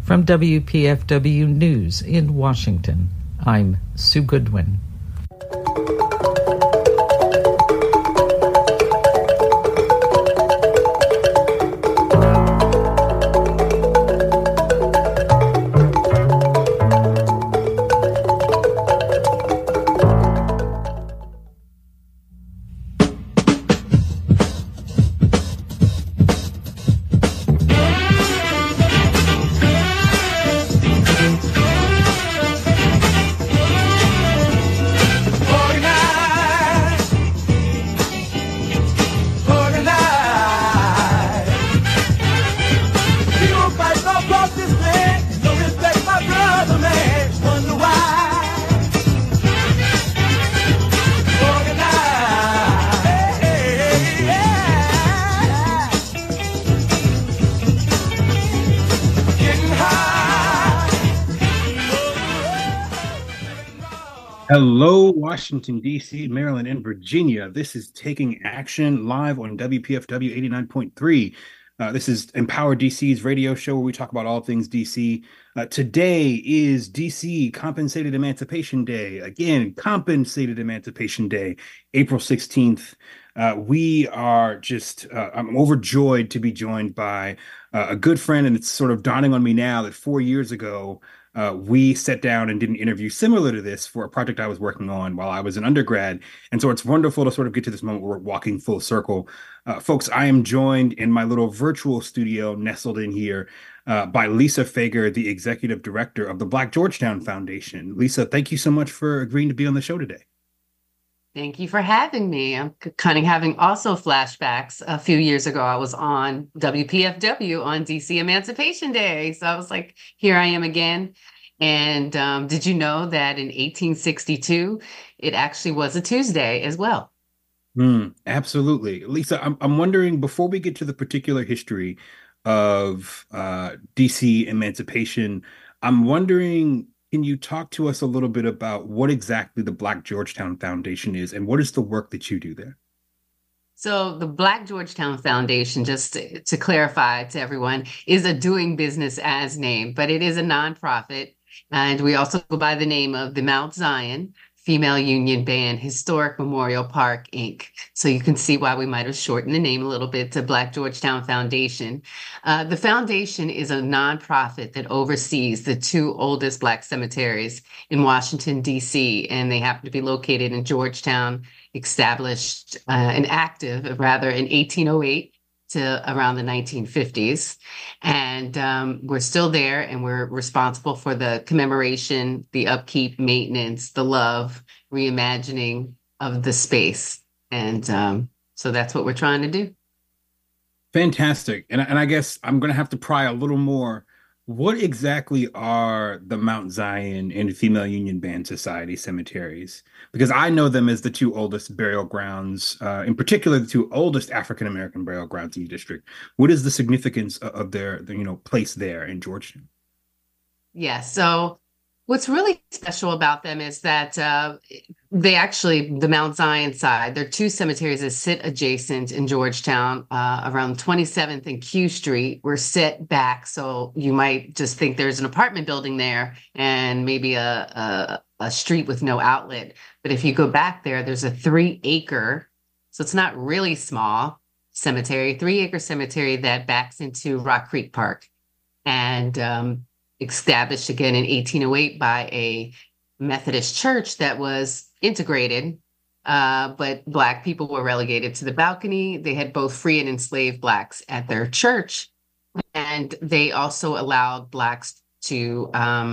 From WPFW News in Washington, I'm Sue Goodwin. Hello, Washington, D.C., Maryland, and Virginia. This is Taking Action live on WPFW 89.3. This is Empower DC's radio show where we talk about all things DC. Today is DC Compensated Emancipation Day. Again, Compensated Emancipation Day, April 16th. We are just, I'm overjoyed to be joined by a good friend, and it's sort of dawning on me now that 4 years ago, we sat down and did an interview similar to this for a project I was working on while I was an undergrad. And so it's wonderful to sort of get to this moment where we're walking full circle. Folks, I am joined in my little virtual studio nestled in here by Lisa Fager, the executive director of the Black Georgetown Foundation. Lisa, thank you so much for agreeing to be on the show today. Thank you for having me. I'm kind of having also flashbacks. A few years ago, I was on WPFW on DC Emancipation Day. So I was like, here I am again. And did you know that in 1862, it actually was a Tuesday as well? Absolutely. Lisa, I'm wondering, before we get to the particular history of DC emancipation, I'm wondering, can you talk to us a little bit about what exactly the Black Georgetown Foundation is and what is the work that you do there? So the Black Georgetown Foundation, just to clarify to everyone, is a doing business as name, but it is a nonprofit. And we also go by the name of the Mount Zion Female Union Band Historic Memorial Park, Inc. So you can see why we might have shortened the name a little bit to Black Georgetown Foundation. The foundation is a nonprofit that oversees the two oldest Black cemeteries in Washington, D.C., and they happen to be located in Georgetown, established and active, rather, in 1808 to around the 1950s. And we're still there, and we're responsible for the commemoration, the upkeep, maintenance, the love, reimagining of the space. And so that's what we're trying to do. Fantastic. And I guess I'm going to have to pry a little more. What exactly are the Mount Zion and Female Union Band Society cemeteries? Because I know them as the two oldest burial grounds, in particular, the two oldest African-American burial grounds in the district. What is the significance of their place there in Georgetown? Yeah, so what's really special about them is that the Mount Zion side, there are two cemeteries that sit adjacent in Georgetown around 27th and Q Street. We're set back, so you might just think there's an apartment building there and maybe a street with no outlet. But if you go back there, there's a 3-acre, so it's not really small cemetery, 3-acre cemetery that backs into Rock Creek Park. And established again in 1808 by a Methodist church that was integrated, but Black people were relegated to the balcony. They had both free and enslaved Blacks at their church, and they also allowed Blacks to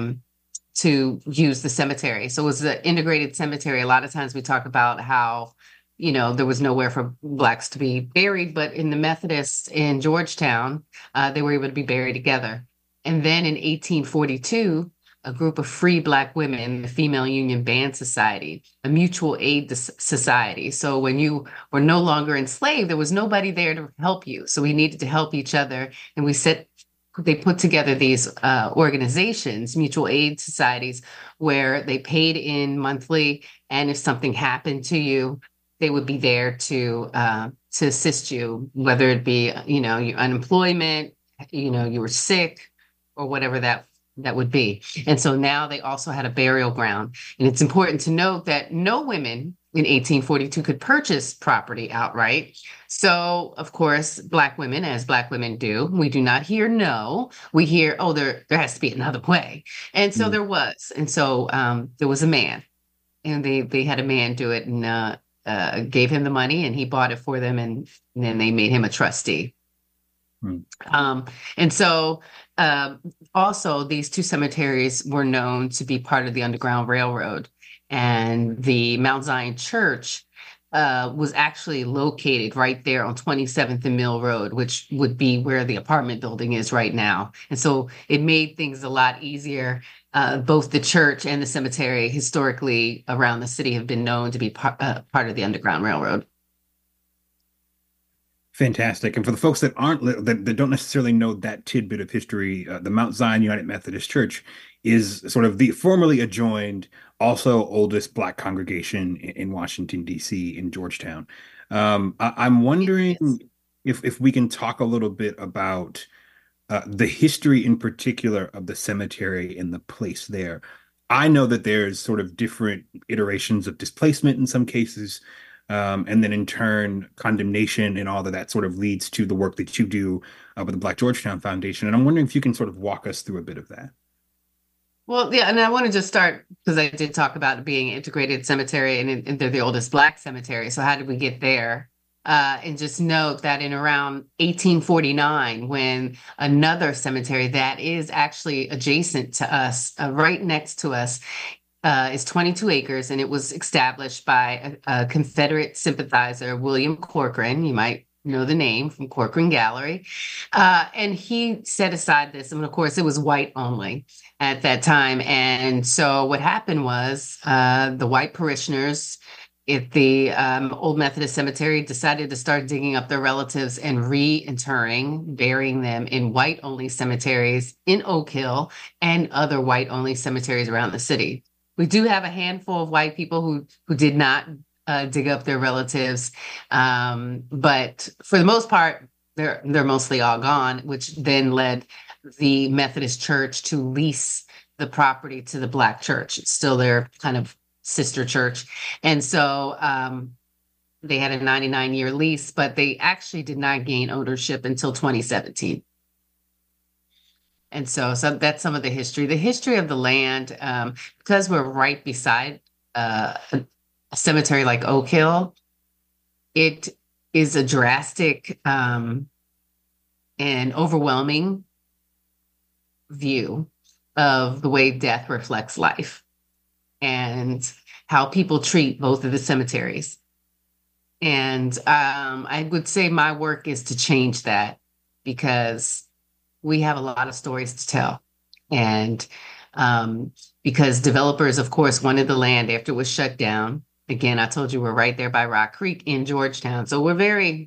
use the cemetery. So it was an integrated cemetery. A lot of times we talk about how, there was nowhere for Blacks to be buried, but in the Methodists in Georgetown, they were able to be buried together. And then in 1842, a group of free Black women, the Female Union Band Society, a mutual aid society. So when you were no longer enslaved, there was nobody there to help you. So we needed to help each other. And they put together these organizations, mutual aid societies, where they paid in monthly. And if something happened to you, they would be there to assist you, whether it be, your unemployment, you were sick, or whatever that would be. And so now they also had a burial ground. And it's important to note that no women in 1842 could purchase property outright. So, of course, Black women, as Black women do, we do not hear no. We hear, oh, there has to be another way. And so there was. And so there was a man, and they had a man do it, and gave him the money, and he bought it for them, and then they made him a trustee. And so also these two cemeteries were known to be part of the Underground Railroad, and the Mount Zion Church was actually located right there on 27th and Mill Road, which would be where the apartment building is right now. And so it made things a lot easier. Both the church and the cemetery historically around the city have been known to be part of the Underground Railroad. Fantastic. And for the folks that that don't necessarily know that tidbit of history, the Mount Zion United Methodist Church is sort of the formerly adjoined, also oldest Black congregation in Washington, D.C., in Georgetown. I'm wondering if we can talk a little bit about the history in particular of the cemetery and the place there. I know that there's sort of different iterations of displacement in some cases. And then in turn, condemnation and all that sort of leads to the work that you do with the Black Georgetown Foundation. And I'm wondering if you can sort of walk us through a bit of that. Well, yeah, and I want to just start because I did talk about it being an integrated cemetery, and they're the oldest Black cemetery. So how did we get there? And just note that in around 1849, when another cemetery that is actually adjacent to us, right next to us, is 22 acres, and it was established by a Confederate sympathizer, William Corcoran. You might know the name from Corcoran Gallery. And he set aside this, and of course, it was white only at that time. And so what happened was the white parishioners at the Old Methodist Cemetery decided to start digging up their relatives and reinterring, burying them in white-only cemeteries in Oak Hill and other white-only cemeteries around the city. We do have a handful of white people who did not dig up their relatives, but for the most part, they're mostly all gone, which then led the Methodist Church to lease the property to the Black church. It's still their kind of sister church, and so they had a 99-year lease, but they actually did not gain ownership until 2017. And so that's some of the history. The history of the land, because we're right beside a cemetery like Oak Hill, it is a drastic and overwhelming view of the way death reflects life and how people treat both of the cemeteries. And I would say my work is to change that, because we have a lot of stories to tell. And because developers, of course, wanted the land after it was shut down. Again, I told you we're right there by Rock Creek in Georgetown. So we're very,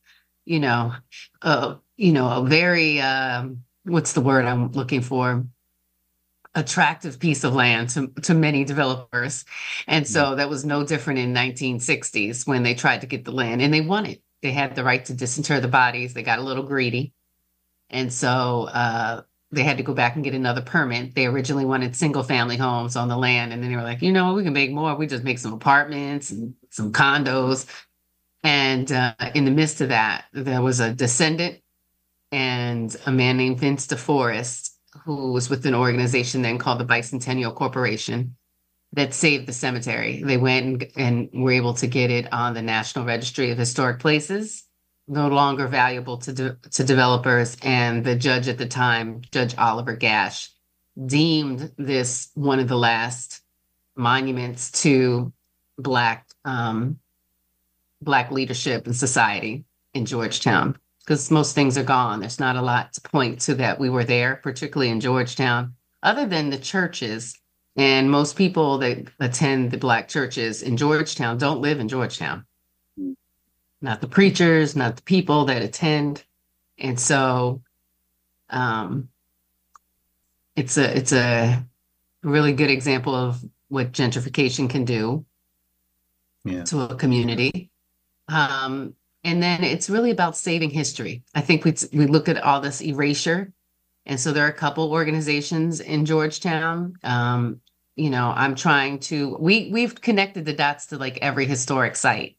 a very, what's the word I'm looking for? Attractive piece of land to many developers. And so that was no different in 1960s when they tried to get the land, and they won it. They had the right to disinter the bodies. They got a little greedy. And so they had to go back and get another permit. They originally wanted single family homes on the land. And then they were like, we can make more. We just make some apartments and some condos. And in the midst of that, there was a descendant and a man named Vince DeForest, who was with an organization then called the Bicentennial Corporation, that saved the cemetery. They went and were able to get it on the National Registry of Historic Places, no longer valuable to developers. And the judge at the time, Judge Oliver Gash, deemed this one of the last monuments to Black leadership and society in Georgetown, because most things are gone. There's not a lot to point to that we were there, particularly in Georgetown, other than the churches. And most people that attend the Black churches in Georgetown don't live in Georgetown. Not the preachers, not the people that attend. And so it's a really good example of what gentrification can do to a community. And then it's really about saving history. I think we look at all this erasure And so there are a couple organizations in Georgetown. I'm trying to, we've connected the dots to like every historic site,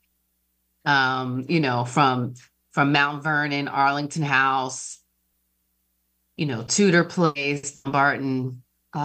from Mount Vernon, Arlington House, Tudor Place, Barton,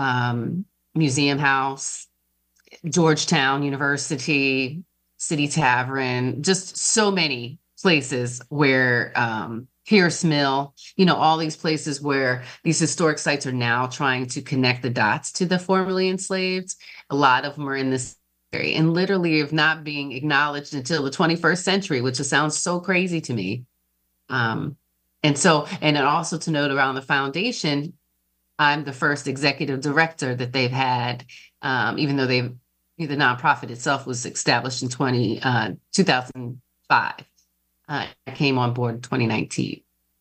Museum House, Georgetown University, City Tavern, just so many places where Pierce Mill, all these places where these historic sites are now trying to connect the dots to the formerly enslaved. A lot of them are in this area and literally of not being acknowledged until the 21st century, which just sounds so crazy to me. And then also to note around the foundation, I'm the first executive director that they've had, even though the nonprofit itself was established in 2005. I came on board in 2019.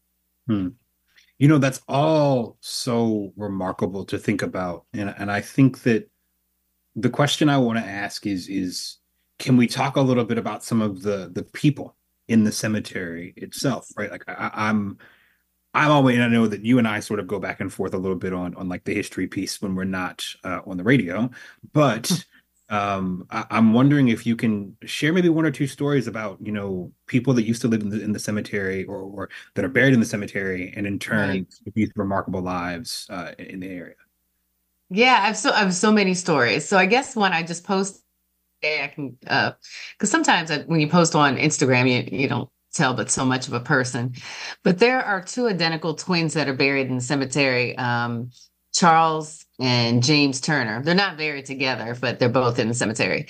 That's all so remarkable to think about. And I think that the question I want to ask is can we talk a little bit about some of the people in the cemetery itself, right? Like I'm always, and I know that you and I sort of go back and forth a little bit on like the history piece when we're not on the radio, but I'm wondering if you can share maybe one or two stories about, people that used to live in the cemetery or that are buried in the cemetery and in turn these remarkable lives in the area. Yeah, I have so many stories. So I guess one I just post, I can, because sometimes when you post on Instagram, you don't tell but so much of a person. But there are two identical twins that are buried in the cemetery, Charles and James Turner. They're not buried together, but they're both in the cemetery.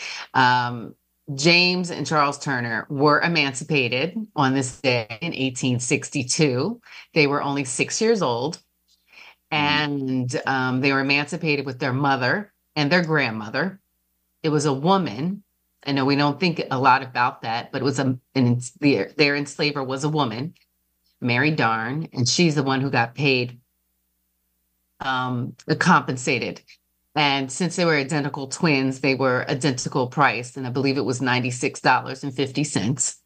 James and Charles Turner were emancipated on this day in 1862. They were only 6 years old, and they were emancipated with their mother and their grandmother. It was a woman. I know we don't think a lot about that, but it was their enslaver was a woman, Mary Darn, and she's the one who got paid, compensated. And since they were identical twins, they were identical price, and I believe it was $96.50.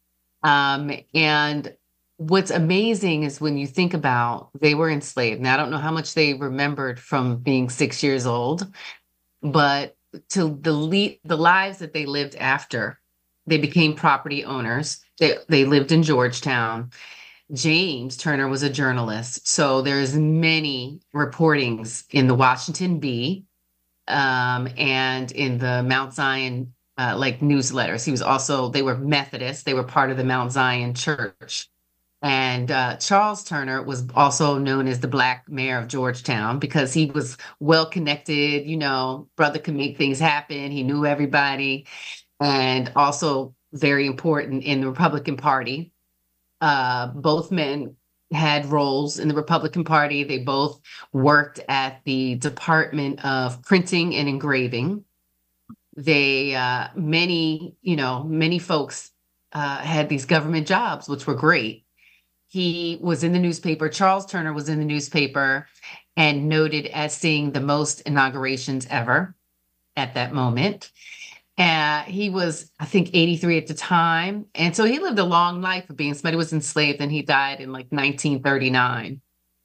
And what's amazing is when you think about they were enslaved. Now, I don't know how much they remembered from being 6 years old, but to the lives that they lived after, they became property owners. They lived in Georgetown. James Turner was a journalist, so there's many reportings in the Washington Bee and in the Mount Zion newsletters. They were Methodist. They were part of the Mount Zion Church. And Charles Turner was also known as the Black Mayor of Georgetown because he was well connected, brother could make things happen. He knew everybody, and also very important in the Republican Party. Both men had roles in the Republican Party. They both worked at the Department of Printing and Engraving. They, many folks had these government jobs, which were great. He was in the newspaper. Charles Turner was in the newspaper and noted as seeing the most inaugurations ever at that moment. He was, I think, 83 at the time. And so he lived a long life of being somebody who was enslaved, and he died in like 1939.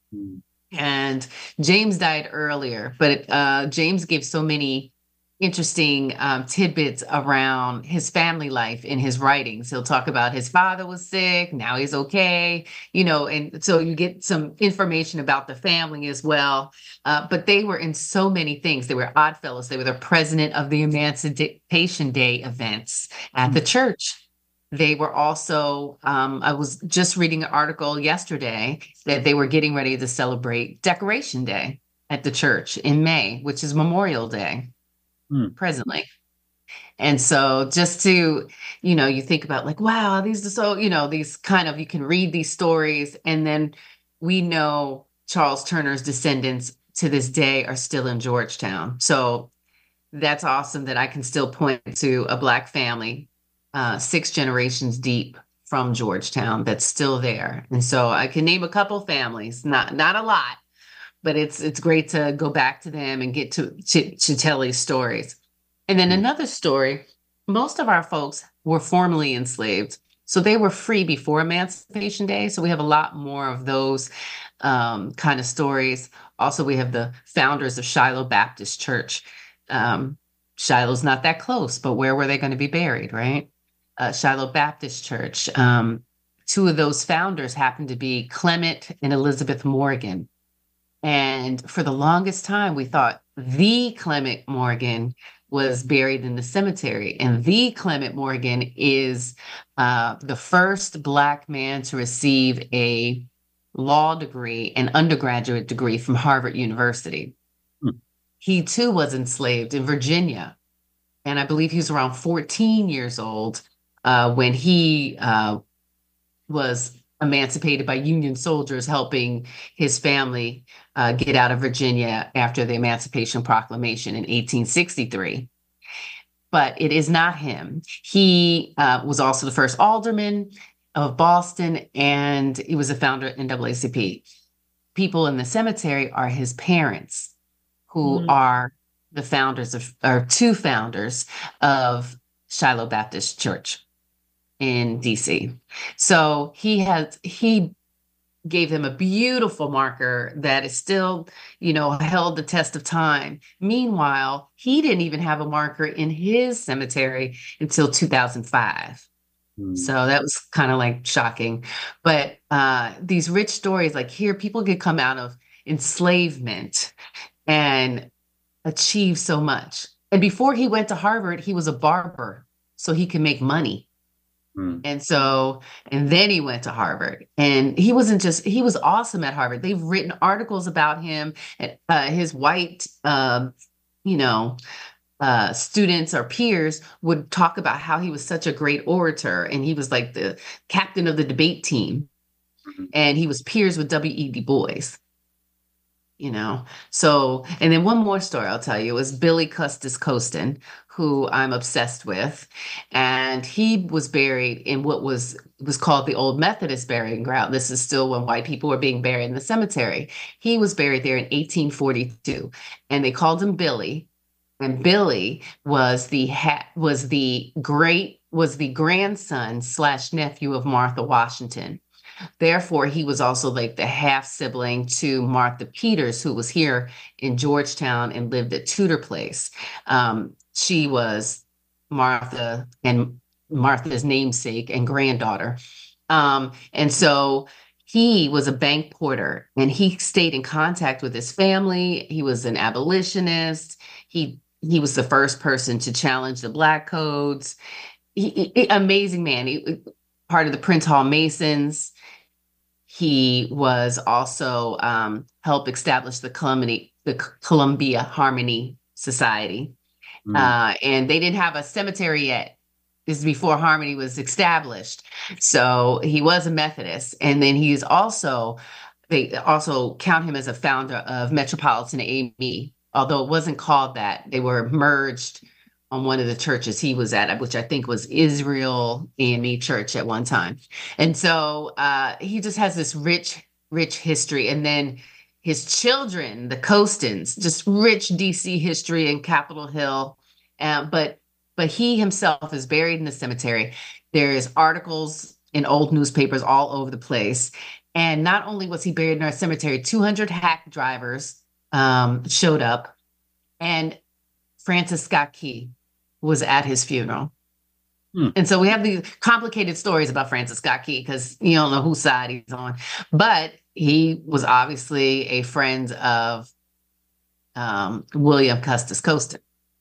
And James died earlier, but James gave so many interesting tidbits around his family life in his writings. He'll talk about his father was sick, now he's okay, and so you get some information about the family as well. But they were in so many things. They were Oddfellows. They were the president of the Emancipation Day events at the church. They were also, I was just reading an article yesterday that they were getting ready to celebrate Decoration Day at the church in May, which is Memorial Day. Presently. And so just to, you think about like, wow, these are so, these kind of, you can read these stories. And then we know Charles Turner's descendants to this day are still in Georgetown. So that's awesome that I can still point to a Black family, 6 generations deep from Georgetown that's still there. And so I can name a couple families, not a lot, but it's great to go back to them and get to tell these stories. And then another story, most of our folks were formerly enslaved. So they were free before Emancipation Day. So we have a lot more of those kind of stories. Also, we have the founders of Shiloh Baptist Church. Shiloh's not that close, but where were they going to be buried, right? Shiloh Baptist Church. Two of those founders happened to be Clement and Elizabeth Morgan. And for the longest time, we thought the Clement Morgan was buried in the cemetery. And the Clement Morgan is the first Black man to receive a law degree, an undergraduate degree from Harvard University. Hmm. He too was enslaved in Virginia. And I believe he was around 14 years old when he was emancipated by Union soldiers helping his family get out of Virginia after the Emancipation Proclamation in 1863. But it is not him. He was also the first alderman of Boston, and he was a founder of NAACP. People in the cemetery are his parents, who are the founders of, or two founders of Shiloh Baptist Church in DC. So he gave them a beautiful marker that is still, held the test of time. Meanwhile, he didn't even have a marker in his cemetery until 2005. So that was kind of like shocking. But these rich stories, like here, people could come out of enslavement and achieve so much. And before he went to Harvard, he was a barber so he could make money. And then he went to Harvard, and he was awesome at Harvard. They've written articles about him, his white, students or peers would talk about how he was such a great orator, and he was like the captain of the debate team, and he was peers with W.E.B. Du Bois. So, and then one more story I'll tell you is Billy Custis Costin, who I'm obsessed with. And he was buried in what was called the Old Methodist Burying Ground. This is still when white people were being buried in the cemetery. He was buried there in 1842, and they called him Billy. And Billy was the grandson / nephew of Martha Washington. Therefore, he was also like the half sibling to Martha Peters, who was here in Georgetown and lived at Tudor Place. She was Martha and Martha's namesake and granddaughter. And so he was a bank porter, and he stayed in contact with his family. He was an abolitionist. He was the first person to challenge the Black codes. Amazing man. He, part of the Prince Hall Masons. He was also helped establish the Columbia Harmony Society. And they didn't have a cemetery yet. This is before Harmony was established. So he was a Methodist. And then they also count him as a founder of Metropolitan AME, although it wasn't called that. They were merged on one of the churches he was at, which I think was Israel AME Church at one time. And so he just has this rich history. And then his children, the Costins, just rich DC history in Capitol Hill. But he himself is buried in the cemetery. There is articles in old newspapers all over the place. And not only was he buried in our cemetery, 200 hack drivers showed up, and Francis Scott Key was at his funeral. And so we have these complicated stories about Francis Scott Key because you don't know whose side he's on. But he was obviously a friend of William Custis Costin.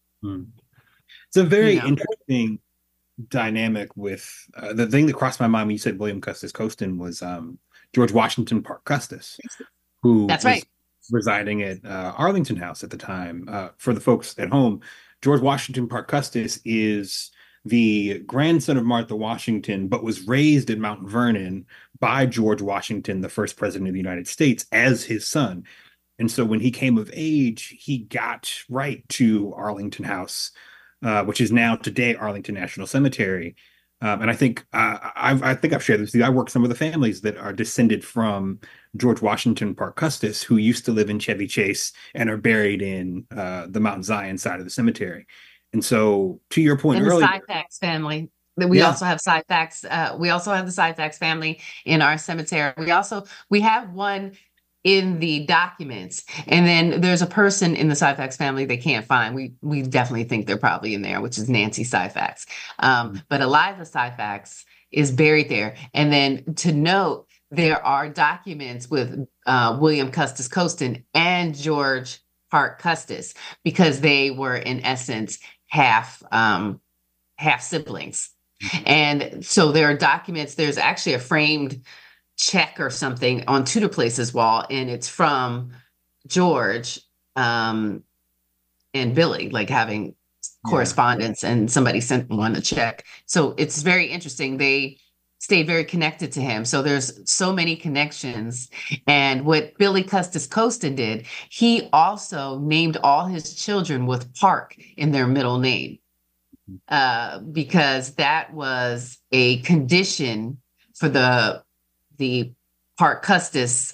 It's a very interesting dynamic with the thing that crossed my mind when you said William Custis Costin was George Washington Parke Custis, who That's was right. residing at Arlington House at the time. For the folks at home, George Washington Parke Custis is the grandson of Martha Washington, but was raised at Mount Vernon by George Washington, the first president of the United States, as his son. And so when he came of age, he got right to Arlington House, which is now today Arlington National Cemetery. And I think I've shared this with you. I work some of the families that are descended from George Washington Parke Custis, who used to live in Chevy Chase and are buried in the Mount Zion side of the cemetery. And so, to your point And earlier, the Syphax family. We also have Syphax. We also have the Syphax family in our cemetery. We have one in the documents, and then there's a person in the Syphax family they can't find. We definitely think they're probably in there, which is Nancy Syphax. But Eliza Syphax is buried there. And then to note, there are documents with William Custis Colston and George Hart Custis, because they were in essence half siblings. And so there are documents. There's actually a framed check or something on Tudor Place's wall, and it's from George and Billy, like having correspondence, and somebody sent one a check. So it's very interesting. They stayed very connected to him. So there's so many connections. And what Billy Custis Colston did, he also named all his children with Park in their middle name, because that was a condition for the Hart Custis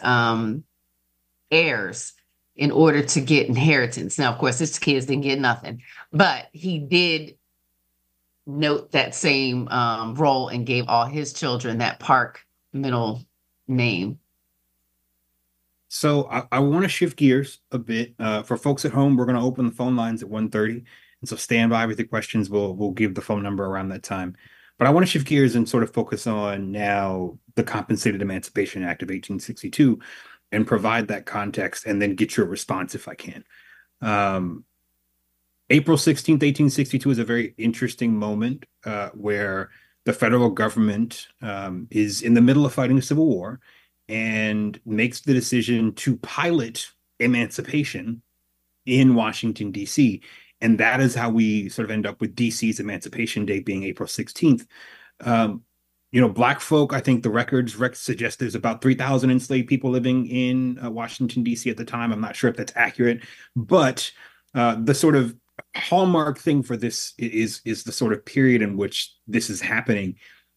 heirs in order to get inheritance. Now, of course, his kids didn't get nothing, but he did note that same role and gave all his children that Park middle name. So I want to shift gears a bit. For folks at home, we're going to open the phone lines at 1:30. And so stand by with the questions. We'll give the phone number around that time. But I want to shift gears and sort of focus on now the Compensated Emancipation Act of 1862 and provide that context, and then get your response if I can. April 16th, 1862 is a very interesting moment where the federal government is in the middle of fighting a civil war and makes the decision to pilot emancipation in Washington, D.C. And that is how we sort of end up with D.C.'s Emancipation Day being April 16th. Black folk, I think the records suggest there's about 3,000 enslaved people living in Washington, D.C. at the time. I'm not sure if that's accurate, but the sort of hallmark thing for this is the sort of period in which this is happening.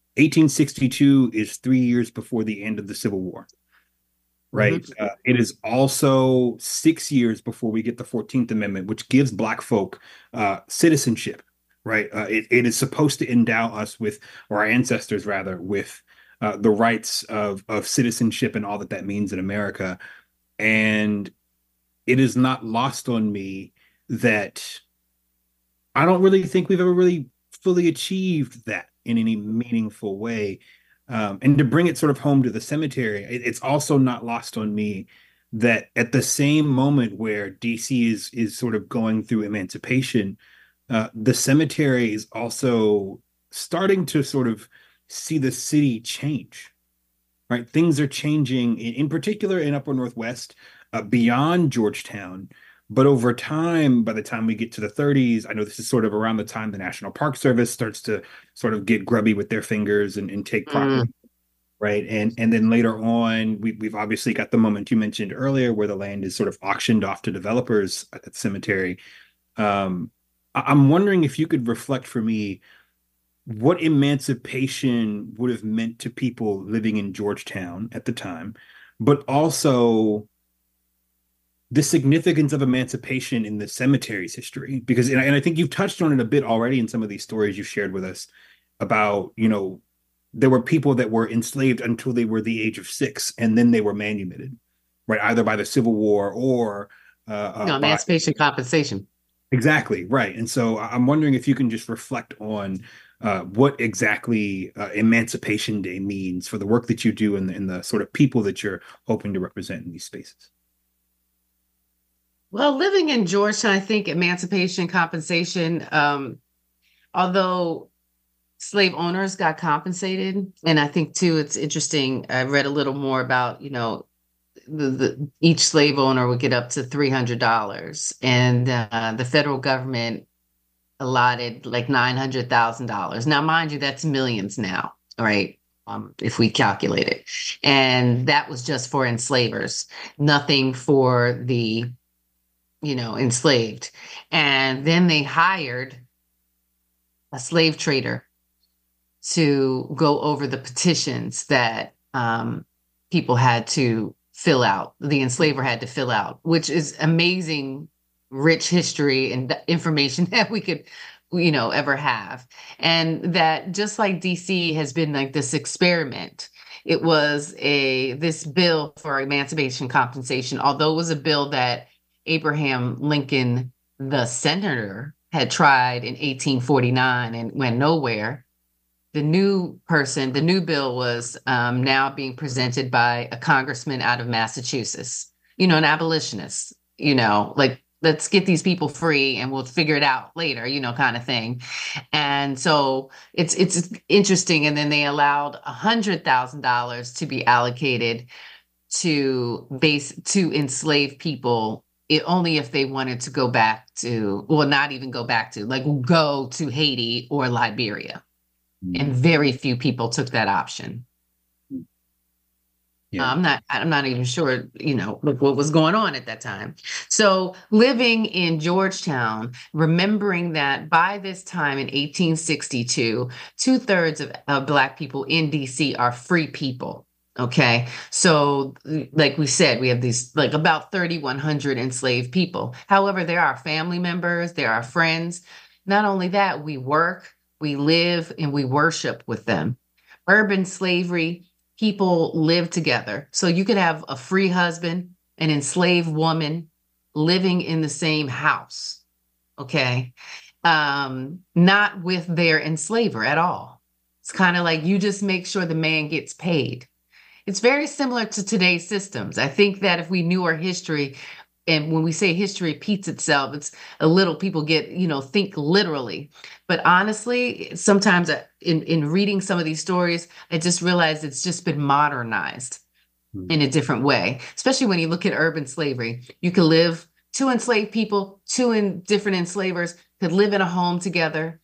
1862 is 3 years before the end of the Civil War, right? Mm-hmm. It is also 6 years before we get the 14th Amendment, which gives Black folk citizenship, right? It is supposed to endow us with, or our ancestors rather, with the rights of citizenship and all that means in America. And it is not lost on me that I don't really think we've ever really fully achieved that in any meaningful way. And to bring it sort of home to the cemetery, it's also not lost on me that at the same moment where DC is sort of going through emancipation, the cemetery is also starting to sort of see the city change, right? Things are changing, in particular in Upper Northwest, beyond Georgetown. But over time, by the time we get to the 30s, I know this is sort of around the time the National Park Service starts to sort of get grubby with their fingers and take property, right? And then later on, we've obviously got the moment you mentioned earlier where the land is sort of auctioned off to developers at the cemetery. I'm wondering if you could reflect for me what emancipation would have meant to people living in Georgetown at the time, but also the significance of emancipation in the cemetery's history, because, and I think you've touched on it a bit already in some of these stories you've shared with us about, there were people that were enslaved until they were the age of 6, and then they were manumitted, right? Either by the Civil War or emancipation compensation. Exactly, right. And so I'm wondering if you can just reflect on what exactly Emancipation Day means for the work that you do and the sort of people that you're hoping to represent in these spaces. Well, living in Georgetown, I think emancipation compensation, although slave owners got compensated, and I think too, it's interesting. I read a little more about, each slave owner would get up to $300, and the federal government allotted like $900,000. Now, mind you, that's millions now, right? If we calculate it, and that was just for enslavers, nothing for the enslaved. And then they hired a slave trader to go over the petitions that people had to fill out, the enslaver had to fill out, which is amazing, rich history and information that we could ever have. And that just like DC has been like this experiment, it was this bill for emancipation compensation, although it was a bill that Abraham Lincoln, the senator, had tried in 1849 and went nowhere. The new bill was now being presented by a congressman out of Massachusetts, an abolitionist, like, let's get these people free and we'll figure it out later, kind of thing. And so it's interesting. And then they allowed $100,000 to be allocated to enslave people, only if they wanted to go back to, well, not even go back to, like, go to Haiti or Liberia. And very few people took that option. Yeah. I'm not even sure, what was going on at that time. So living in Georgetown, remembering that by this time in 1862, 2/3 of Black people in DC are free people. Okay. So like we said, we have these like about 3,100 enslaved people. However, there are family members, there are friends. Not only that, we work, we live, and we worship with them. Urban slavery, people live together. So you could have a free husband, an enslaved woman living in the same house. Okay. Not with their enslaver at all. It's kind of like you just make sure the man gets paid. It's very similar to today's systems. I think that if we knew our history, and when we say history repeats itself, it's a little, people get, think literally. But honestly, sometimes in reading some of these stories, I just realized it's just been modernized in a different way, especially when you look at urban slavery. You could live, two enslaved people, different enslavers could live in a home together,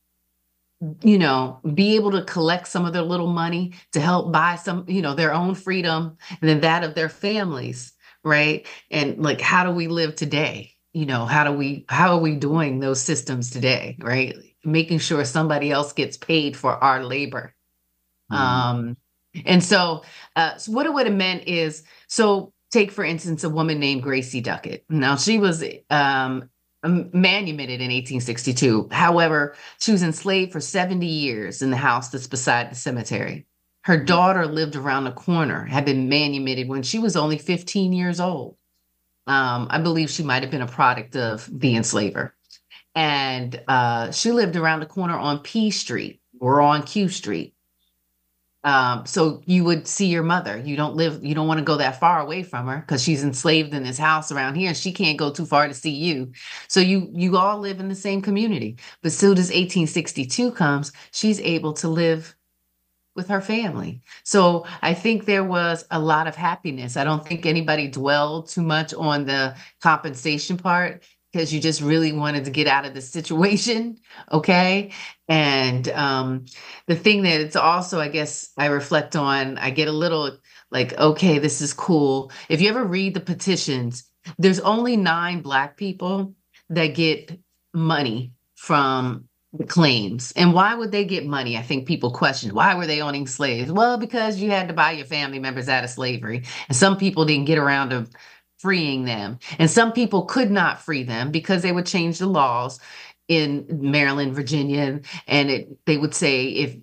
be able to collect some of their little money to help buy some, their own freedom, and then that of their families. Right. And like, how do we live today? How are we doing those systems today? Right. Making sure somebody else gets paid for our labor. And so what it would have meant is, so take, for instance, a woman named Gracie Duckett. Now, she was manumitted in 1862. However, she was enslaved for 70 years in the house that's beside the cemetery. Her daughter lived around the corner, had been manumitted when she was only 15 years old. I believe she might have been a product of the enslaver. And she lived around the corner on P Street or on Q Street. So you would see your mother. You don't want to go that far away from her because she's enslaved in this house around here and she can't go too far to see you. So you all live in the same community. But as soon as 1862 comes, she's able to live with her family. So I think there was a lot of happiness. I don't think anybody dwelled too much on the compensation part because you just really wanted to get out of the situation. Okay. And the thing that it's also, I guess I reflect on, I get a little like, okay, this is cool. If you ever read the petitions, there's only 9 Black people that get money from the claims. And why would they get money? I think people question, why were they owning slaves? Well, because you had to buy your family members out of slavery. And some people didn't get around to freeing them. And some people could not free them because they would change the laws in Maryland, Virginia. And they would say, if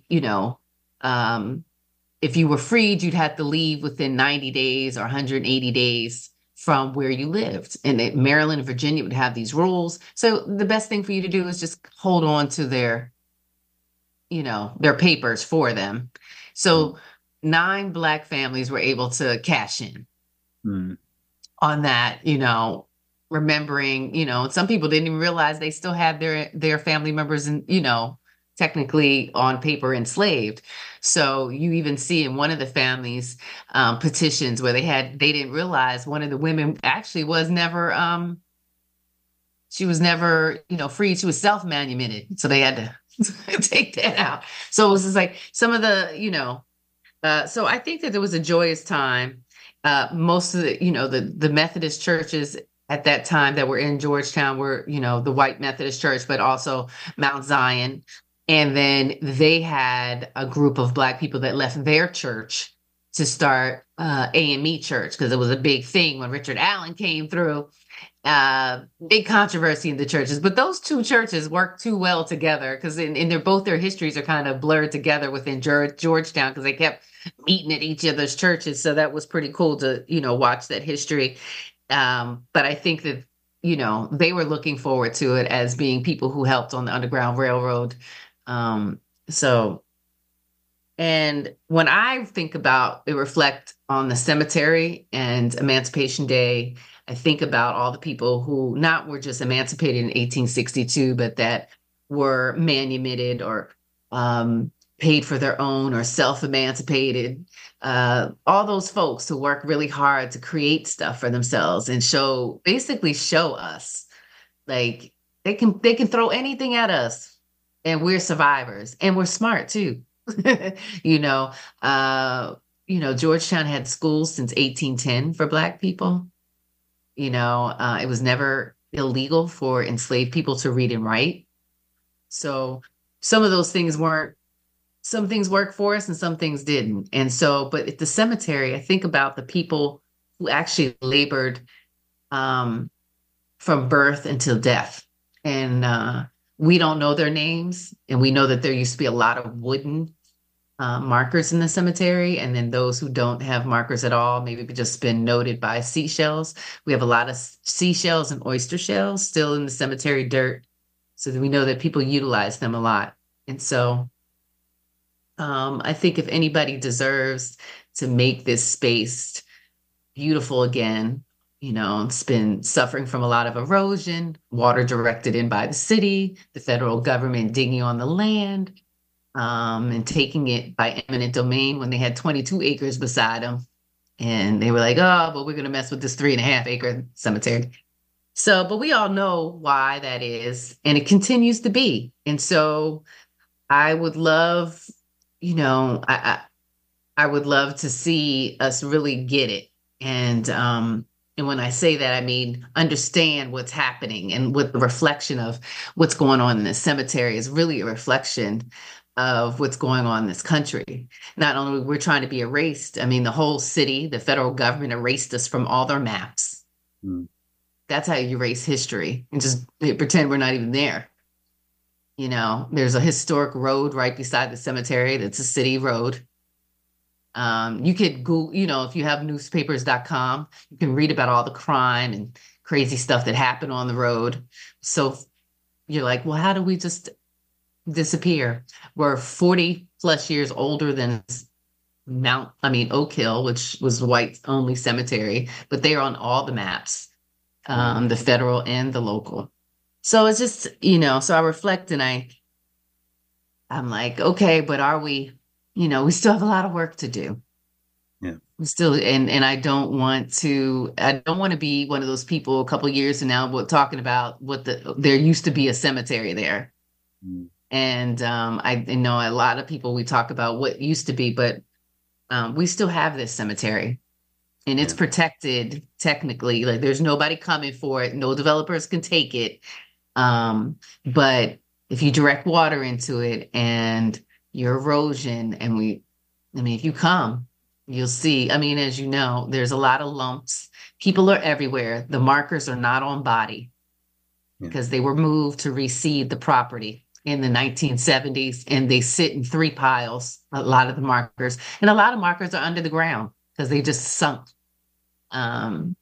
you were freed, you'd have to leave within 90 days or 180 days from where you lived. And Maryland and Virginia would have these rules. So the best thing for you to do is just hold on to their papers for them. So 9 Black families were able to cash in on that, remembering, some people didn't even realize they still had their family members and, technically on paper enslaved. So you even see in one of the families petitions where they didn't realize one of the women actually was never, she was never, freed. She was self-manumitted. So they had to take that out. So it was just like some of the, so I think that there was a joyous time. Most of the Methodist churches at that time that were in Georgetown were, the white Methodist church, but also Mount Zion. And then they had a group of Black people that left their church to start AME Church because it was a big thing when Richard Allen came through. big controversy in the churches, but those two churches work too well together because in their both their histories are kind of blurred together within Georgetown because they kept meeting at each other's churches. So that was pretty cool to, watch that history. But I think that, they were looking forward to it as being people who helped on the Underground Railroad. So, and when I think about it, reflect on the cemetery and Emancipation Day, I think about all the people who not were just emancipated in 1862, but that were manumitted or paid for their own or self-emancipated. All those folks who work really hard to create stuff for themselves and basically show us like they can throw anything at us and we're survivors and we're smart too. Georgetown had schools since 1810 for Black people. It was never illegal for enslaved people to read and write. So some of those things some things worked for us and some things didn't. And so, but at the cemetery, I think about the people who actually labored from birth until death. And we don't know their names. And we know that there used to be a lot of wooden markers in the cemetery, and then those who don't have markers at all, maybe just been noted by seashells. We have a lot of seashells and oyster shells still in the cemetery dirt, so that we know that people utilize them a lot. And so I think if anybody deserves to make this space beautiful again, it's been suffering from a lot of erosion, water directed in by the city, the federal government digging on the land, and taking it by eminent domain when they had 22 acres beside them. And they were like, oh, but we're going to mess with this 3.5-acre cemetery. So, but we all know why that is. And it continues to be. And so I would love, I would love to see us really get it. And when I say that, I mean, understand what's happening and what the reflection of what's going on in the cemetery is really a reflection of what's going on in this country. Not only we're trying to be erased, I mean, the whole city, the federal government erased us from all their maps. Mm. That's how you erase history and just pretend we're not even there. There's a historic road right beside the cemetery. That's a city road. You could Google, if you have newspapers.com, you can read about all the crime and crazy stuff that happened on the road. So you're like, well, how do we just disappear? We're 40 plus years older than Oak Hill, which was white only cemetery, but they are on all the maps, the federal and the local. So it's just, so I reflect and I'm like, okay, but are we, we still have a lot of work to do. Yeah. We still, and I don't want to be one of those people a couple of years from now, talking about there used to be a cemetery there. Mm. And I know a lot of people, we talk about what used to be, but we still have this cemetery and it's protected technically. Like there's nobody coming for it. No developers can take it. But if you direct water into it and your erosion, if you come, you'll see, as you know, there's a lot of lumps. People are everywhere. The markers are not on body because they were moved to reseed the property in the 1970s, and they sit in 3 piles, a lot of the markers. And a lot of markers are under the ground because they just sunk. So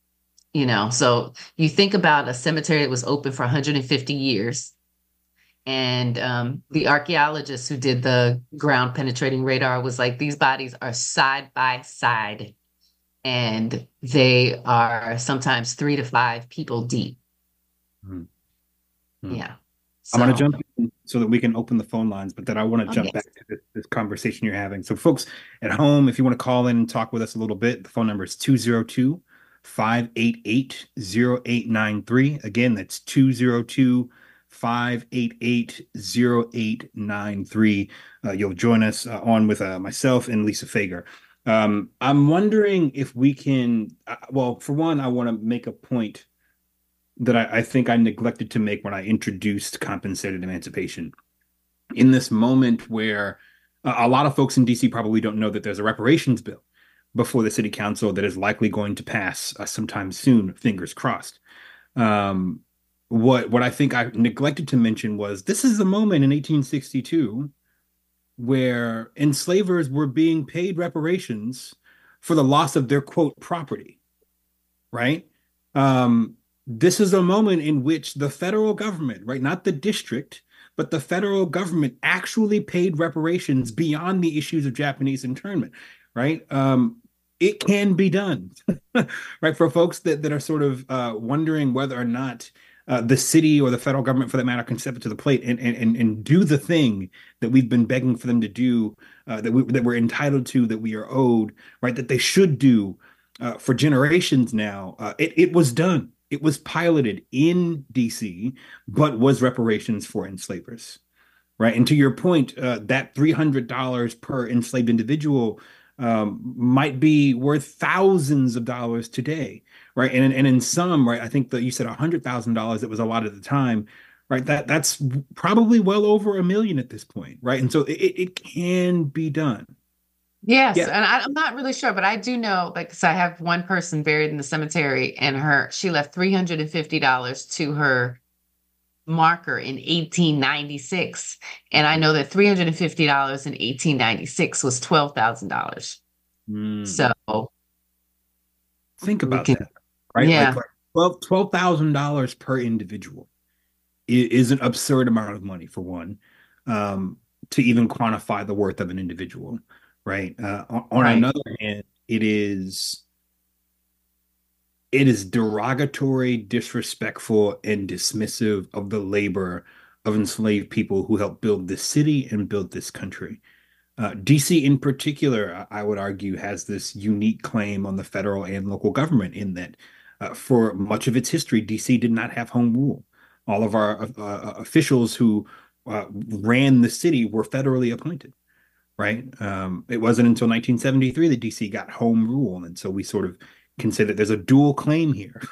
you think about a cemetery that was open for 150 years. And the archaeologist who did the ground penetrating radar was like, these bodies are side by side. And they are sometimes 3 to 5 people deep. Mm-hmm. Yeah. So. I'm going to jump in so that we can open the phone lines, but then I want to jump back to this conversation you're having. So folks at home, if you want to call in and talk with us a little bit, the phone number is 202-588-0893. Again, that's 202-588-0893. You'll join us on with myself and Lisa Fager. I'm wondering if we can, for one, I want to make a point that I think I neglected to make when I introduced compensated emancipation. In this moment where a lot of folks in DC probably don't know that there's a reparations bill before the city council that is likely going to pass sometime soon, fingers crossed. Um, what I think I neglected to mention was this is the moment in 1862 where enslavers were being paid reparations for the loss of their quote property, right? This is a moment in which the federal government, right, not the district, but the federal government actually paid reparations beyond the issues of Japanese internment, right? It can be done, right? For folks that are sort of wondering whether or not the city or the federal government, for that matter, can step up to the plate and do the thing that we've been begging for them to do, that we're entitled to, that we are owed, right? That they should do for generations now. It was done. It was piloted in DC, but was reparations for enslavers, right? And to your point, that $300 per enslaved individual might be worth thousands of dollars today, right? And in some, right, I think that you said $100,000 that was a lot at the time, right? That's probably well over a million at this point, right? And so it can be done. Yes, Yeah. and I'm not really sure, but I do know, like, 'cause I have one person buried in the cemetery, and she left $350 to her marker in 1896, and I know that $350 in 1896 was $12,000. Mm. So Think we about can, that, right? yeah. Like $12,000 per individual is an absurd amount of money for one, to even quantify the worth of an individual, right? On Right. another hand, it is derogatory, disrespectful, and dismissive of the labor of enslaved people who helped build this city and build this country. DC in particular, I would argue, has this unique claim on the federal and local government in that for much of its history, DC did not have home rule. All of our officials who ran the city were federally appointed, right? It wasn't until 1973 that DC got home rule. And so we sort of can say that there's a dual claim here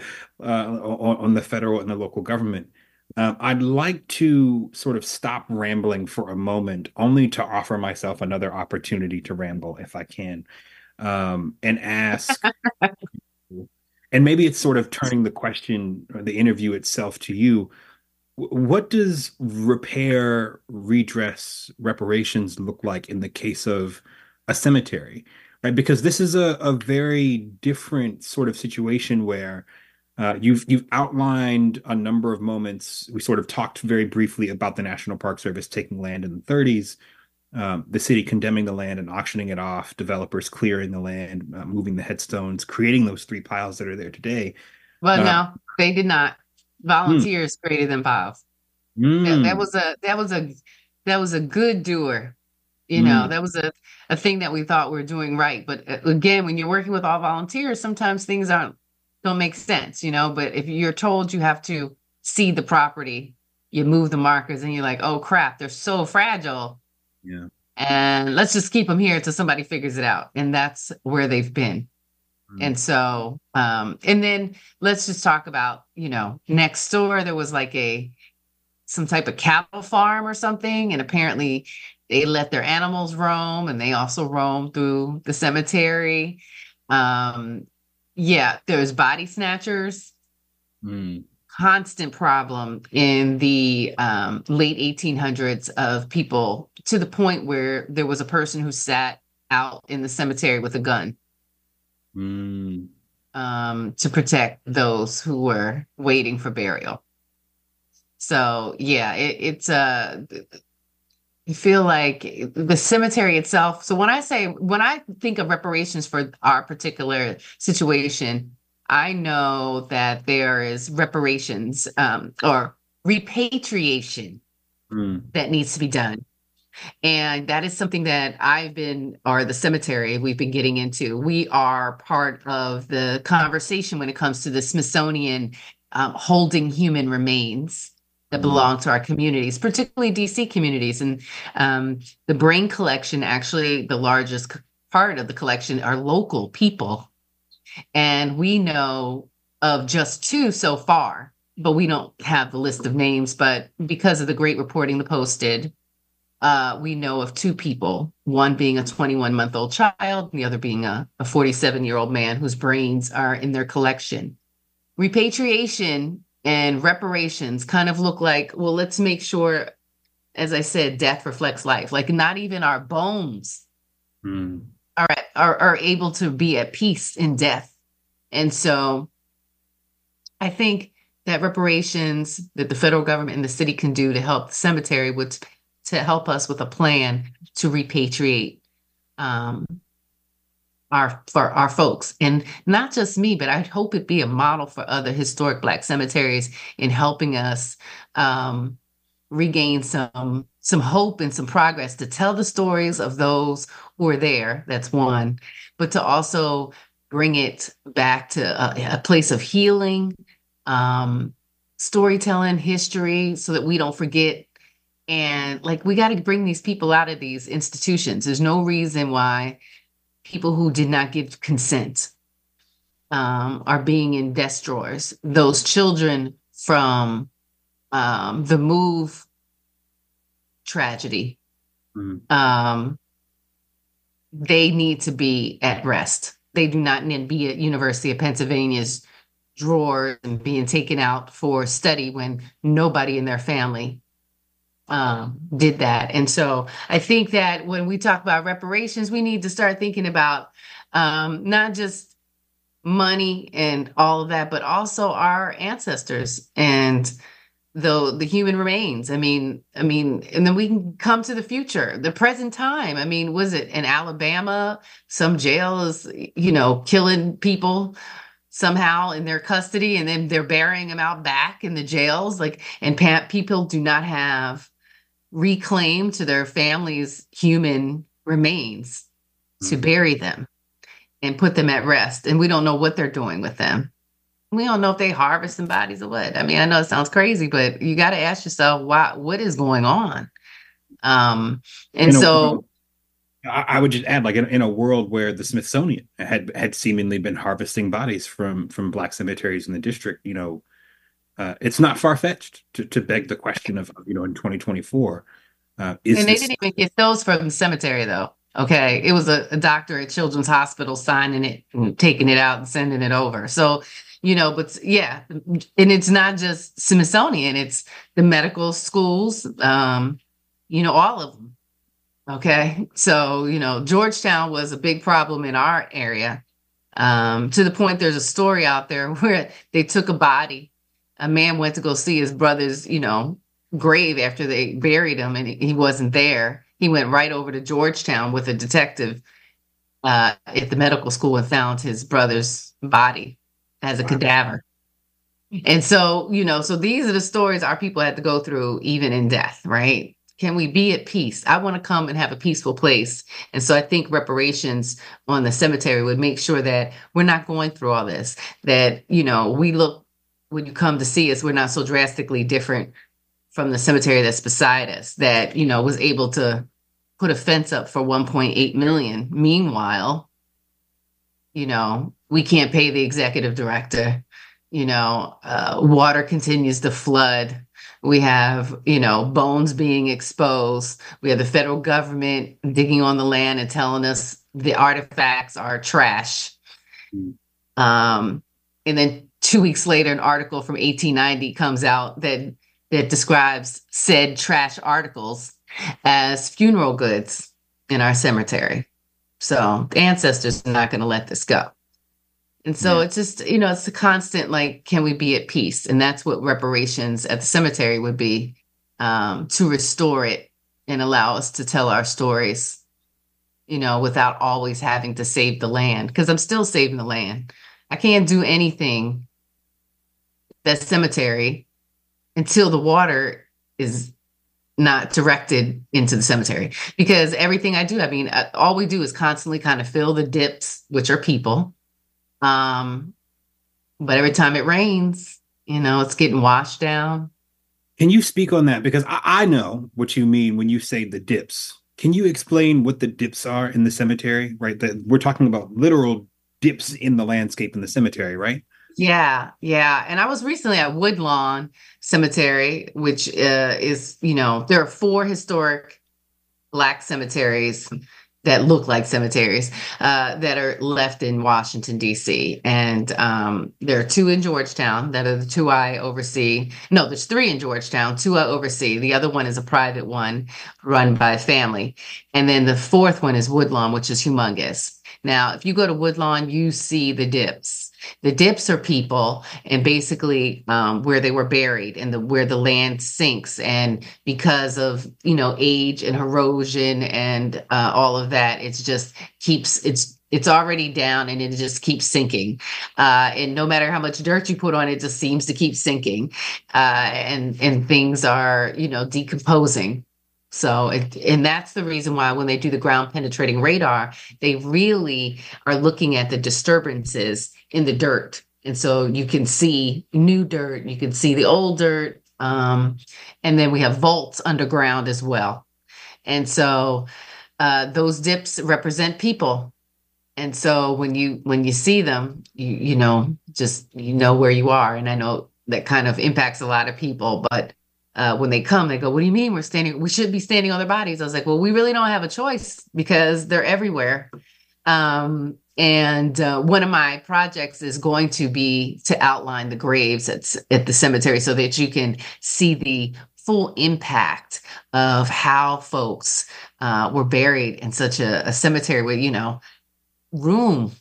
on the federal and the local government. I'd like to sort of stop rambling for a moment, only to offer myself another opportunity to ramble if I can, and ask, and maybe it's sort of turning the question or the interview itself to you. What does repair, redress, reparations look like in the case of a cemetery, right? Because this is a very different sort of situation where you've outlined a number of moments. We sort of talked very briefly about the National Park Service taking land in the 30s, the city condemning the land and auctioning it off, developers clearing the land, moving the headstones, creating those three piles that are there today. Well, Uh, no, they did not. hmm, Volunteers created them piles. That hmm, was a good doer. hmm. That was a thing that we thought we were doing right. But again, when you're working with all volunteers, sometimes things don't make sense, but if you're told you have to seed the property, you move the markers and you're like, oh crap, they're so fragile. Yeah. And let's just keep them here until somebody figures it out. And that's where they've been. Hmm. And so, and then let's just talk about, next door, there was like some type of cattle farm or something. And apparently they let their animals roam and they also roam through the cemetery. Yeah, there's body snatchers, Hmm. constant problem in the late 1800s of people to the point where there was a person who sat out in the cemetery with a gun Hmm. to protect those who were waiting for burial. So yeah, it's I feel like the cemetery itself. So when I think of reparations for our particular situation, I know that there is reparations or repatriation Hmm. that needs to be done. And that is something that or the cemetery, we've been getting into. We are part of the conversation when it comes to the Smithsonian holding human remains that Hmm. belong to our communities, particularly DC communities. And the brain collection, actually, the largest part of the collection are local people. And we know of just two so far, but we don't have the list of names. But because of the great reporting the Post did, we know of two people, one being a 21-month-old child, and the other being a 47-year-old man whose brains are in their collection. repatriation and reparations kind of look like, well, let's make sure, as I said, death reflects life. Like not even our bones are able to be at peace in death. And so I think that reparations that the federal government and the city can do to help the cemetery would to help us with a plan to repatriate our folks, and not just me, but I hope it be a model for other historic Black cemeteries in helping us regain some hope and some progress to tell the stories of those who are there. That's one, but to also bring it back to a place of healing, storytelling, history, so that we don't forget. And like, we got to bring these people out of these institutions. There's no reason why people who did not give consent are being in death drawers. Those children from the MOVE tragedy, they need to be at rest. They do not need to be at University of Pennsylvania's drawer and being taken out for study when nobody in their family did that. And so I think that when we talk about reparations, we need to start thinking about not just money and all of that, but also our ancestors and the human remains. I mean, and then we can come to the future, the present time. I mean, was it in Alabama? Some jail is, killing people somehow in their custody, and then they're burying them out back in the jails. And people do not have reclaim to their families' human remains to bury them and put them at rest. And we don't know what they're doing with them. We don't know if they harvesting bodies or what. I mean, I know it sounds crazy, but you got to ask yourself, what is going on? I would just add, like in a world where the Smithsonian had seemingly been harvesting bodies from Black cemeteries in the district, it's not far-fetched to beg the question of, in 2024. And they didn't even get those from the cemetery, though. Okay. It was a doctor at Children's Hospital signing it and taking it out and sending it over. So, but yeah, and it's not just Smithsonian, it's the medical schools, all of them. Okay. So, Georgetown was a big problem in our area, to the point there's a story out there where they took a body. A man went to go see his brother's, grave after they buried him, and he wasn't there. He went right over to Georgetown with a detective at the medical school and found his brother's body as a cadaver. And so, so these are the stories our people had to go through even in death, right? Can we be at peace? I want to come and have a peaceful place. And so I think reparations on the cemetery would make sure that we're not going through all this, that, we look, when you come to see us, we're not so drastically different from the cemetery that's beside us that, was able to put a fence up for 1.8 million. Meanwhile, we can't pay the executive director, water continues to flood. We have, bones being exposed. We have the federal government digging on the land and telling us the artifacts are trash. And then 2 weeks later, an article from 1890 comes out that describes said trash articles as funeral goods in our cemetery. So the ancestors are not going to let this go. And so it's just, it's a constant, can we be at peace? And that's what reparations at the cemetery would be, to restore it and allow us to tell our stories, without always having to save the land. Because I'm still saving the land. I can't do anything that cemetery until the water is not directed into the cemetery, because everything I do, all we do is constantly kind of fill the dips, which are people. But every time it rains, it's getting washed down. Can you speak on that? Because I know what you mean when you say the dips. Can you explain what the dips are in the cemetery, right? That we're talking about literal dips in the landscape in the cemetery, right? Yeah. And I was recently at Woodlawn Cemetery, which is, there are 4 historic Black cemeteries that look like cemeteries that are left in Washington, D.C. And there are two in Georgetown that are the two I oversee. No, there's three in Georgetown, two I oversee. The other one is a private one run by a family. And then the fourth one is Woodlawn, which is humongous. Now, if you go to Woodlawn, you see the dips. The dips are people and basically where they were buried and where the land sinks. And because of, age and erosion and all of that, it's already down and it just keeps sinking. And no matter how much dirt you put on it, just seems to keep sinking. And things are, decomposing. So, and that's the reason why when they do the ground penetrating radar, they really are looking at the disturbances in the dirt. And so you can see new dirt, you can see the old dirt. And then we have vaults underground as well. And so those dips represent people. And so when you see them, you know where you are. And I know that kind of impacts a lot of people, but when they come, they go, "What do you mean we should be standing on their bodies?" I was like, well, we really don't have a choice because they're everywhere. And one of my projects is going to be to outline the graves at the cemetery so that you can see the full impact of how folks were buried in such a cemetery where, room,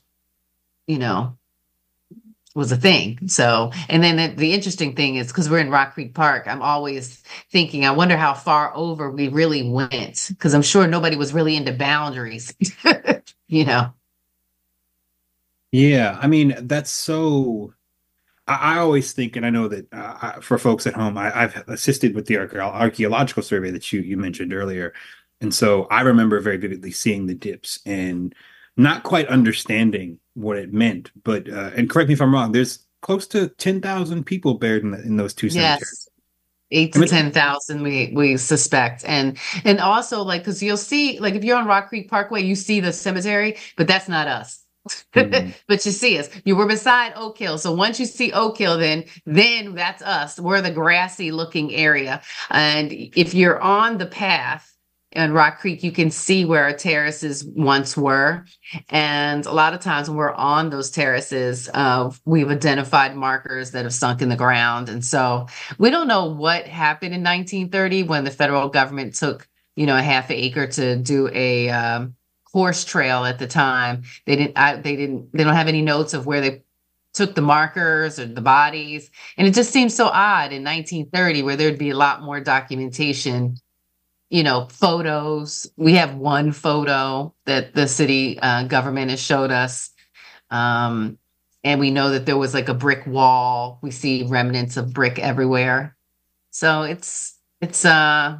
was a thing. So, and then the interesting thing is because we're in Rock Creek Park, I'm always thinking, I wonder how far over we really went, because I'm sure nobody was really into boundaries, Yeah, I mean, that's so. I always think, and I know that for folks at home, I've assisted with the archaeological survey that you mentioned earlier, and so I remember very vividly seeing the dips and not quite understanding what it meant. But and correct me if I'm wrong, there's close to 10,000 people buried in those two cemeteries. Yes, 8 to 10,000 we suspect, and also because you'll see if you're on Rock Creek Parkway, you see the cemetery, but that's not us. Mm-hmm. But you see us. You were beside Oak Hill, so once you see Oak Hill, then that's us. We're the grassy looking area, and if you're on the path in Rock Creek, you can see where our terraces once were. And a lot of times when we're on those terraces, we've identified markers that have sunk in the ground. And so we don't know what happened in 1930 when the federal government took, a half acre to do a horse trail at the time. They don't have any notes of where they took the markers or the bodies. And it just seems so odd in 1930 where there'd be a lot more documentation, photos. We have one photo that the city government has showed us. And we know that there was a brick wall. We see remnants of brick everywhere. So it's I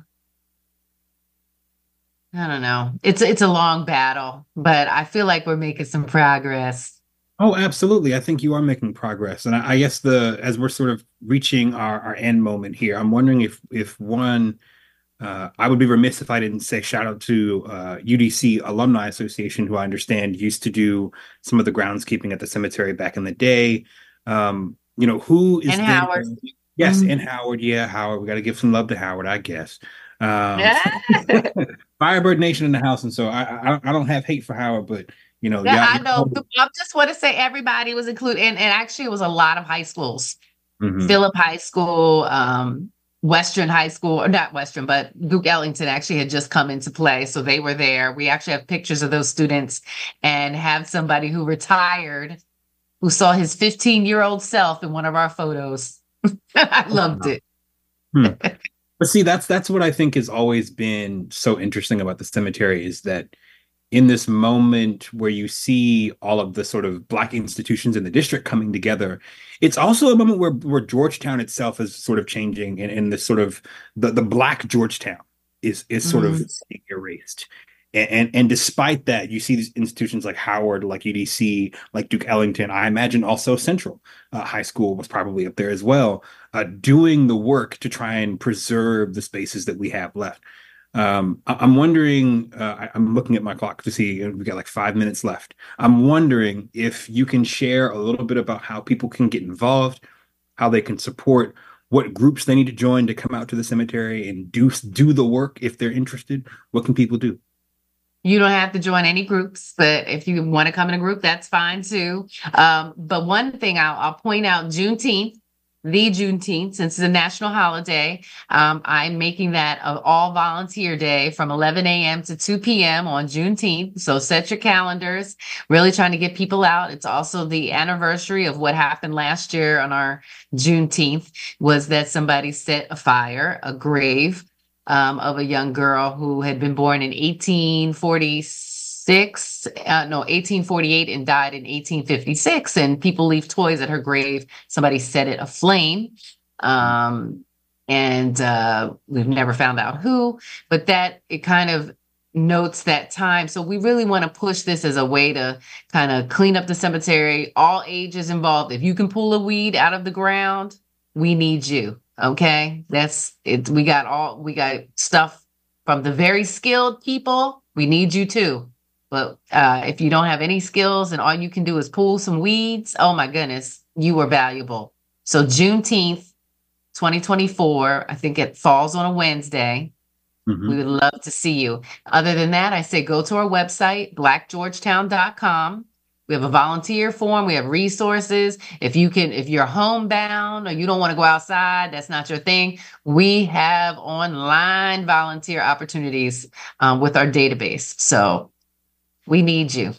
don't know. It's a long battle, but I feel like we're making some progress. Oh, absolutely. I think you are making progress. And I guess as we're sort of reaching our end moment here, I'm wondering if one, I would be remiss if I didn't say shout out to UDC Alumni Association, who I understand used to do some of the groundskeeping at the cemetery back in the day. Who is and Howard? Yes, and Howard. Yeah, Howard. We got to give some love to Howard, I guess. Firebird Nation in the house, and so I don't have hate for Howard, but I know. I just want to say everybody was included, and actually it was a lot of high schools. Mm-hmm. Phillip High School, Western High School, or not Western, but Duke Ellington actually had just come into play. So they were there. We actually have pictures of those students and have somebody who retired, who saw his 15-year-old self in one of our photos. I loved it. But see, that's what I think has always been so interesting about the cemetery is that in this moment where you see all of the sort of Black institutions in the district coming together, it's also a moment where Georgetown itself is sort of changing, and the sort of the Black Georgetown is sort of being erased. And despite that, you see these institutions like Howard, like UDC, like Duke Ellington. I imagine also Central High School was probably up there as well, doing the work to try and preserve the spaces that we have left. I'm wondering, I'm looking at my clock to see we've got 5 minutes left. I'm wondering if you can share a little bit about how people can get involved, how they can support, what groups they need to join to come out to the cemetery and do the work if they're interested. What can people do? You don't have to join any groups, but if you want to come in a group, that's fine too. But one thing I'll point out, Juneteenth, since it's a national holiday, I'm making that an all volunteer day from 11 a.m. to 2 p.m. on Juneteenth. So set your calendars, really trying to get people out. It's also the anniversary of what happened last year on our Juneteenth, was that somebody set a grave of a young girl who had been born in 1848 and died in 1856. And people leave toys at her grave. Somebody set it aflame. And we've never found out who, but that it kind of notes that time. So we really want to push this as a way to kind of clean up the cemetery, all ages involved. If you can pull a weed out of the ground, we need you. Okay, that's it. We got stuff from the very skilled people. We need you too. But if you don't have any skills and all you can do is pull some weeds, oh my goodness, you are valuable. So Juneteenth, 2024, I think it falls on a Wednesday. Mm-hmm. We would love to see you. Other than that, I say go to our website, blackgeorgetown.com. We have a volunteer form. We have resources. If you're homebound or you don't want to go outside, that's not your thing, we have online volunteer opportunities with our database. So we need you.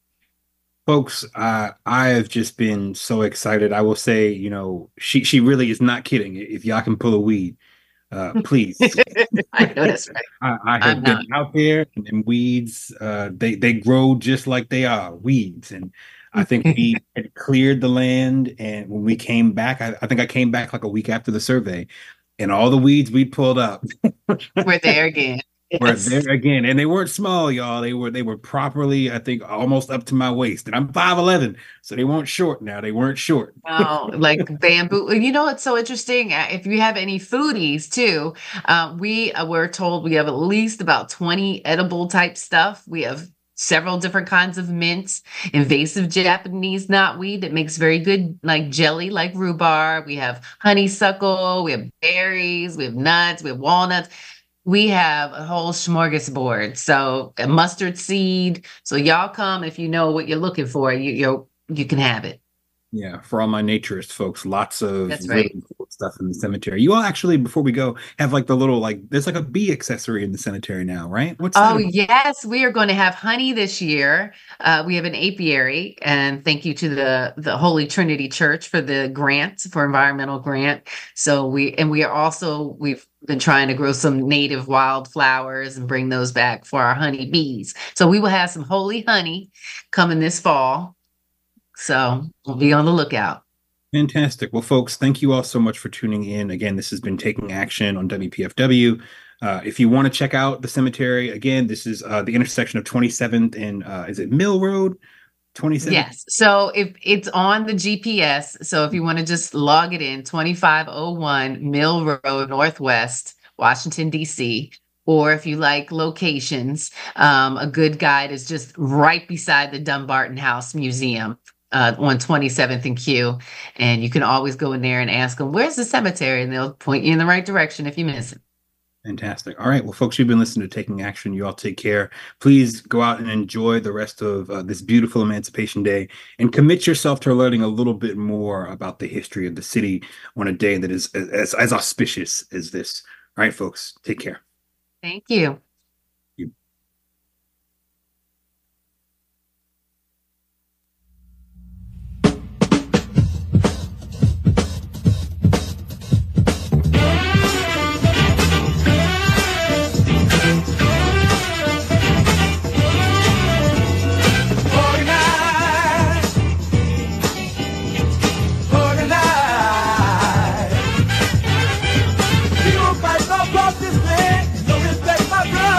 Folks, I have just been so excited. I will say, she really is not kidding. If y'all can pull a weed, please. I know that's right. I have been out there, and weeds, they grow just like they are, weeds. And I think we had cleared the land. And when we came back, I think I came back like a week after the survey, and all the weeds we pulled up were there again. We're there again, and they weren't small, y'all. They were properly, I think, almost up to my waist, and I'm 5'11", so they weren't short. Now they weren't short. Oh, like bamboo. You know, it's so interesting. If you have any foodies too, we're told we have at least about 20 edible type stuff. We have several different kinds of mints, invasive Japanese knotweed that makes very good like jelly, like rhubarb. We have honeysuckle. We have berries. We have nuts. We have walnuts. We have a whole smorgasbord. So a mustard seed. So y'all come if you know what you're looking for. You can have it. Yeah, for all my naturist folks, lots of really cool stuff in the cemetery. You all actually, before we go, have like the little there's like a bee accessory in the cemetery now, right? What's that? Oh yes, we are going to have honey this year. We have an apiary, and thank you to the Holy Trinity Church for the grant, for environmental grant. So we've been trying to grow some native wildflowers and bring those back for our honey bees. So we will have some holy honey coming this fall. So we'll be on the lookout. Fantastic. Well, folks, thank you all so much for tuning in. Again, this has been Taking Action on WPFW. If you want to check out the cemetery, again, this is the intersection of 27th and is it Mill Road? 27th? Yes. So if it's on the GPS, so if you want to just log it in, 2501 Mill Road Northwest, Washington, D.C., or if you like locations, a good guide is just right beside the Dumbarton House Museum on 27th and Q. And you can always go in there and ask them, where's the cemetery? And they'll point you in the right direction if you miss it. Fantastic. All right. Well, folks, you've been listening to Taking Action. You all take care. Please go out and enjoy the rest of this beautiful Emancipation Day and commit yourself to learning a little bit more about the history of the city on a day that is as auspicious as this. All right, folks, take care. Thank you. This land, no respect, my brother.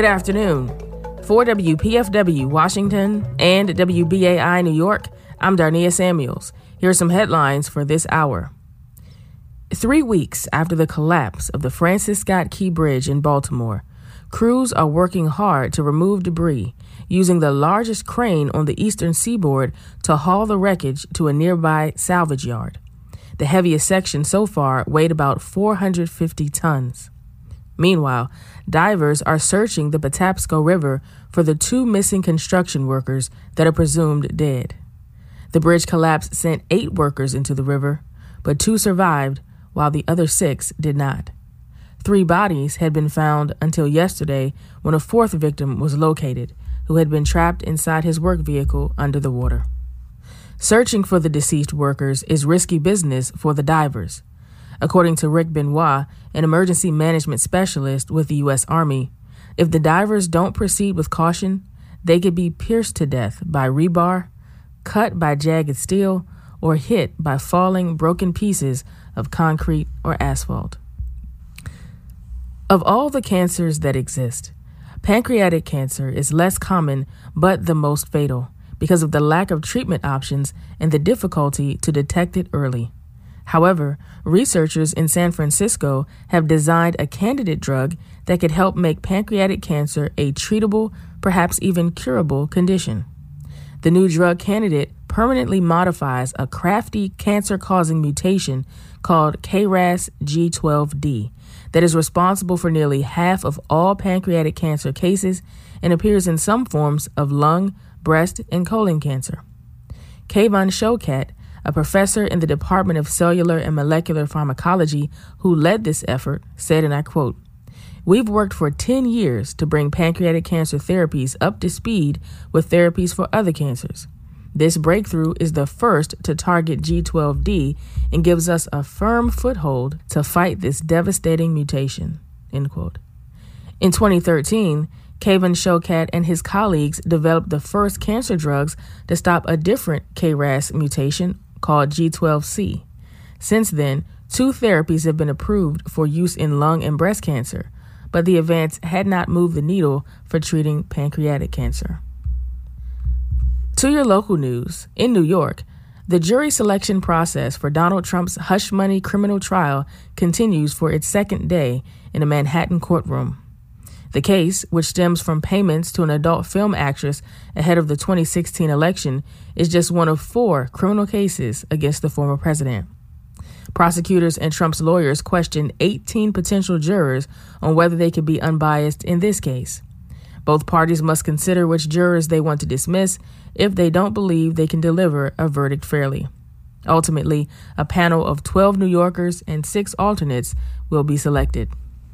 Good afternoon. For WPFW Washington and WBAI New York, I'm Darnia Samuels. Here are some headlines for this hour. 3 weeks after the collapse of the Francis Scott Key Bridge in Baltimore, crews are working hard to remove debris, using the largest crane on the eastern seaboard to haul the wreckage to a nearby salvage yard. The heaviest section so far weighed about 450 tons. Meanwhile, divers are searching the Patapsco River for the 2 missing construction workers that are presumed dead. The bridge collapse sent 8 workers into the river, but 2 survived, while the other 6 did not. 3 bodies had been found until yesterday when a 4th victim was located, who had been trapped inside his work vehicle under the water. Searching for the deceased workers is risky business for the divers. According to Rick Benoit, an emergency management specialist with the U.S. Army, if the divers don't proceed with caution, they could be pierced to death by rebar, cut by jagged steel, or hit by falling broken pieces of concrete or asphalt. Of all the cancers that exist, pancreatic cancer is less common but the most fatal because of the lack of treatment options and the difficulty to detect it early. However, researchers in San Francisco have designed a candidate drug that could help make pancreatic cancer a treatable, perhaps even curable condition. The new drug candidate permanently modifies a crafty cancer-causing mutation called KRAS G12D that is responsible for nearly half of all pancreatic cancer cases and appears in some forms of lung, breast, and colon cancer. Keyvan Shokat, a professor in the Department of Cellular and Molecular Pharmacology who led this effort, said, and I quote, "We've worked for 10 years to bring pancreatic cancer therapies up to speed with therapies for other cancers. This breakthrough is the first to target G12D and gives us a firm foothold to fight this devastating mutation." End quote. In 2013, Keyvan Shokat and his colleagues developed the first cancer drugs to stop a different KRAS mutation called G12C. Since then, 2 therapies have been approved for use in lung and breast cancer, but the advance had not moved the needle for treating pancreatic cancer. To your local news, in New York, the jury selection process for Donald Trump's hush money criminal trial continues for its 2nd day in a Manhattan courtroom. The case, which stems from payments to an adult film actress ahead of the 2016 election, is just one of 4 criminal cases against the former president. Prosecutors and Trump's lawyers questioned 18 potential jurors on whether they could be unbiased in this case. Both parties must consider which jurors they want to dismiss if they don't believe they can deliver a verdict fairly. Ultimately, a panel of 12 New Yorkers and 6 alternates will be selected.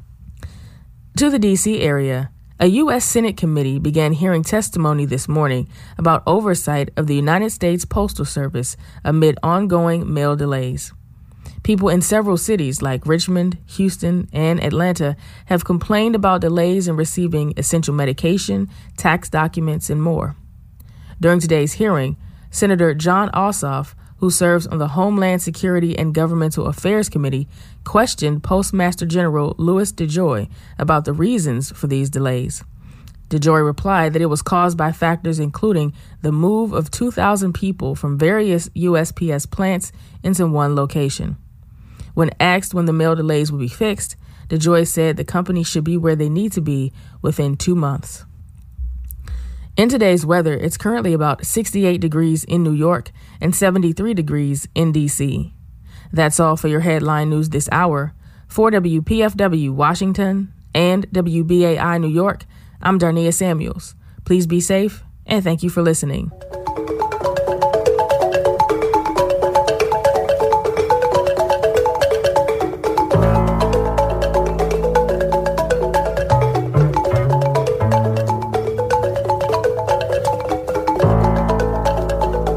To the D.C. area, a U.S. Senate committee began hearing testimony this morning about oversight of the United States Postal Service amid ongoing mail delays. People in several cities like Richmond, Houston, and Atlanta have complained about delays in receiving essential medication, tax documents, and more. During today's hearing, Senator Jon Ossoff, who serves on the Homeland Security and Governmental Affairs Committee, questioned Postmaster General Louis DeJoy about the reasons for these delays. DeJoy replied that it was caused by factors including the move of 2,000 people from various USPS plants into one location. When asked when the mail delays will be fixed, DeJoy said the company should be where they need to be within 2 months. In today's weather, it's currently about 68 degrees in New York and 73 degrees in D.C. That's all for your headline news this hour. For WPFW Washington and WBAI New York, I'm Darnia Samuels. Please be safe, and thank you for listening.